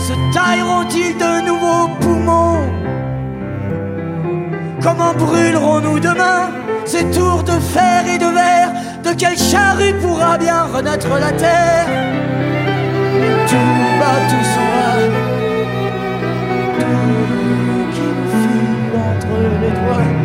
se tailleront-ils de nouveaux poumons? Comment brûlerons-nous demain ces tours de fer et de verre? De quelle charrue pourra bien renaître la terre? Tout bas, tout s'en va, tout qui nous file entre les doigts.